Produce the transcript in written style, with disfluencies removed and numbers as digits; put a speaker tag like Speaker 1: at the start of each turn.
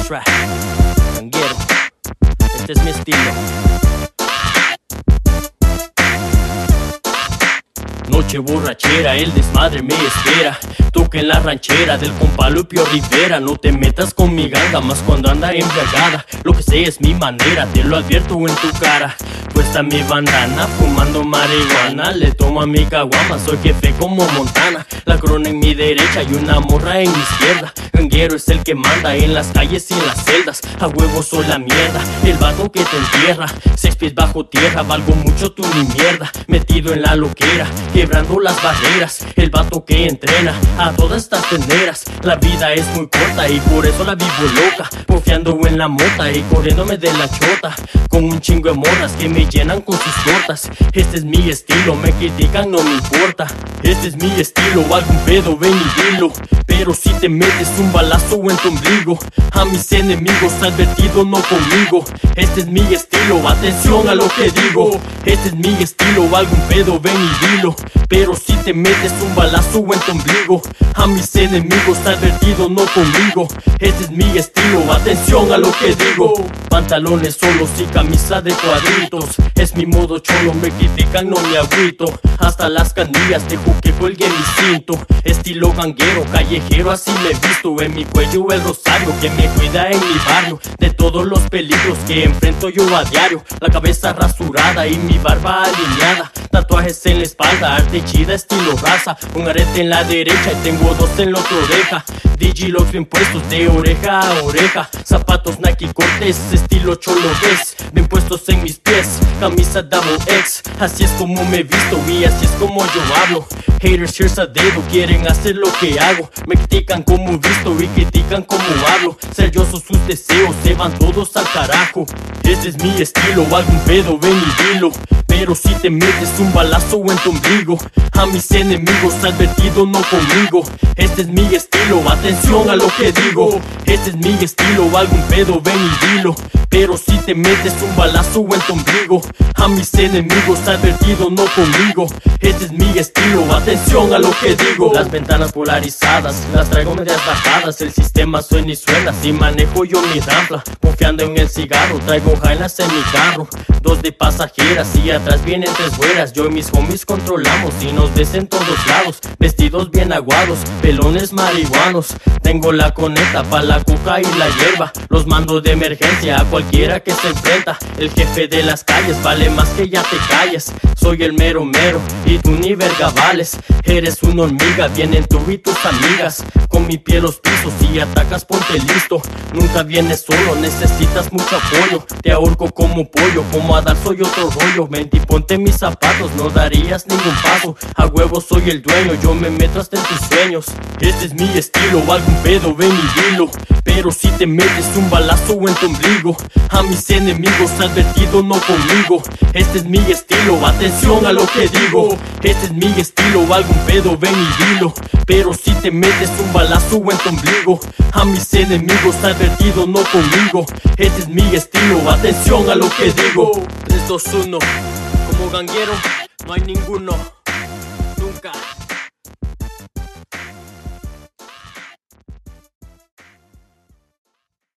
Speaker 1: trap, ganguero, este es mi estilo. Noche borrachera, el desmadre me espera. Toque en la ranchera del compa Lupio Rivera. No te metas con mi ganga, más cuando anda embriagada. Lo que sé es mi manera, te lo advierto en tu cara. Puesta mi bandana, fumando marihuana. Le tomo a mi caguama, soy jefe como Montana. La corona en mi derecha y una morra en mi izquierda. Ganguero es el que manda en las calles y en las celdas. A huevo soy la mierda, el vato que te entierra. 6 pies bajo tierra, valgo mucho tú ni mierda. Metido en la loquera, quebrando las barreras. El vato que entrena a todas estas tenderas. La vida es muy corta y por eso la vivo loca, confiando en la mota y corriéndome de la chota. Con un chingo de morras que me llenan con sus tortas. Este es mi estilo, me critican, no me importa. Este es mi estilo, algún pedo ven y dilo. Pero si te metes un balazo en tu ombligo, a mis enemigos advertido, no conmigo. Este es mi estilo, atención a lo que digo. Este es mi estilo, algún pedo ven y dilo. Pero si te metes un balazo en tu ombligo, a mis enemigos advertido, no conmigo. Este es mi estilo, atención a lo que digo. Pantalones solos y camisa de cuadritos, es mi modo cholo, me critican, no me agüito. Hasta las canillas dejo que cuelgue mi cinto. Estilo ganguero, callejero, así me he visto. En mi cuello el rosario que me cuida en mi barrio de todos los peligros que enfrento yo a diario. La cabeza rasurada y mi barba alineada. Tatuajes en la espalda, arte chida estilo raza. Un arete en la derecha y tengo 2 en la otra oreja. Digilocks bien puestos de oreja a oreja. Zapatos Nike Cortez, estilo cholo es, bien puestos en mis pies. Camisa Double X, así es como me visto y así es como yo hablo. Haters cheers a dedo, quieren hacer lo que hago. Me critican como visto y critican como hablo. Seriosos sus deseos, se van todos al carajo. Este es mi estilo, algún pedo ven y dilo. Pero si te metes un balazo en tu ombligo, a mis enemigos advertido, no conmigo. Este es mi estilo, atención a lo que digo. Este es mi estilo, algún pedo ven y dilo. Pero si te metes un balazo en tu ombligo, a mis enemigos advertido, no conmigo. Este es mi estilo, atención a lo que digo. Las ventanas polarizadas, las traigo medias bajadas. El sistema suena y suena, si manejo yo mi rampla. Confiando en el cigarro, traigo jailas en mi carro. 2 de pasajeras y atrás vienen 3 güeras. Yo y mis homies controlamos y nos ves en todos lados. Vestidos bien aguados, pelones marihuanos. Tengo la conecta pa' la coca y la hierba. Los mando de emergencia a cualquiera que se enfrenta. El jefe de las calles vale más que ya te calles. Soy el mero mero y tú ni verga vales. Eres una hormiga, vienen tú y tus amigas. Con mi pie los pisos, si atacas ponte listo. Nunca vienes solo, necesitas mucho apoyo. Te ahorco como pollo, como Adal soy otro rollo. Ven y ponte mis zapatos, no darías ningún paso. A huevo soy el dueño, yo me meto hasta en tus sueños. Este es mi estilo, algún pedo ven y dilo. Pero si te metes un balazo en tu ombligo, a mis enemigos advertido, no conmigo. Este es mi estilo, atención a lo que digo. Este es mi estilo, algún pedo ven y dilo. Pero si te metes un balazo en tu ombligo, a mis enemigos advertido, no conmigo. Este es mi estilo, atención a lo que digo. 3, 2, 1, como ganguero no hay ninguno, nunca.